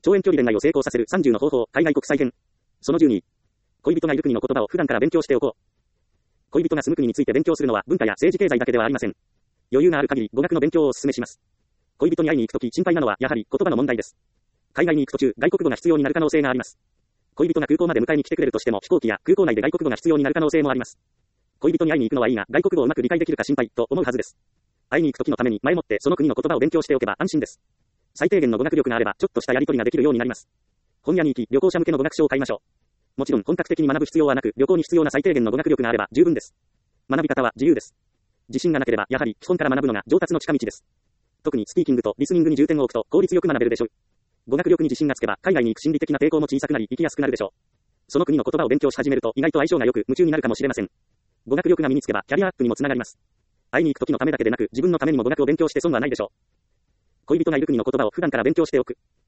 超遠距離恋愛を成功させる30の方法、海外国際編。その12。恋人がいる国の言葉を普段から勉強しておこう。恋人が住む国について勉強するのは文化や政治経済だけではありません。余裕がある限り語学の勉強をお勧めします。恋人に会いに行くとき心配なのはやはり言葉の問題です。海外に行く途中、外国語が必要になる可能性があります。恋人が空港まで迎えに来てくれるとしても飛行機や空港内で外国語が必要になる可能性もあります。恋人に会いに行くのはいいが、外国語をうまく理解できるか心配と思うはずです。会いに行くときのために前もってその国の言葉を勉強しておけば安心です。最低限の語学力があればちょっとしたやり取りができるようになります。本屋に行き、旅行者向けの語学書を買いましょう。もちろん本格的に学ぶ必要はなく、旅行に必要な最低限の語学力があれば十分です。学び方は自由です。自信がなければやはり基本から学ぶのが上達の近道です。特にスピーキングとリスニングに重点を置くと効率よく学べるでしょう。語学力に自信がつけば海外に行く心理的な抵抗も小さくなり行きやすくなるでしょう。その国の言葉を勉強し始めると意外と相性が良く夢中になるかもしれません。語学力が身につけばキャリアアップにもつながります。会いに行く時のためだけでなく自分のためにも語学を勉強して損はないでしょう。恋人がいる国の言葉を普段から勉強しておく。